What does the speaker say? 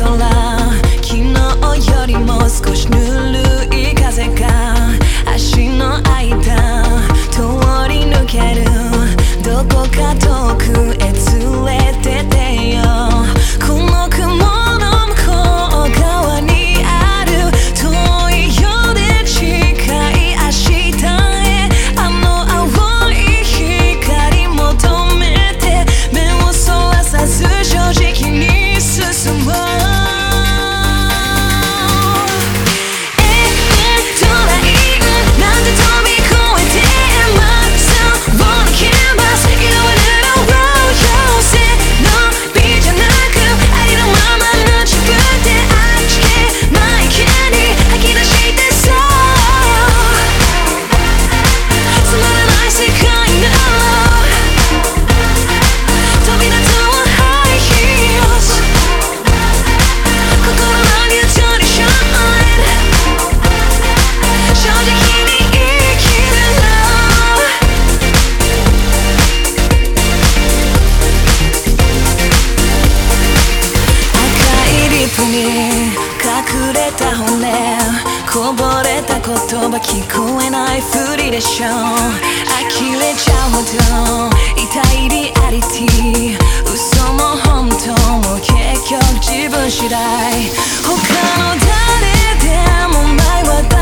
昨日よりも少しぬるい風が足の間通り抜けるどこか遠くへ連れてってよこの雲の向こう側にある遠いようで近い明日へあの青い光求めて目をそらさず正直に進もう隠れた骨こぼれた言葉聞こえないふりでしょ呆れちゃうほど痛いリアリティ嘘も本当も結局自分次第他の誰でもない私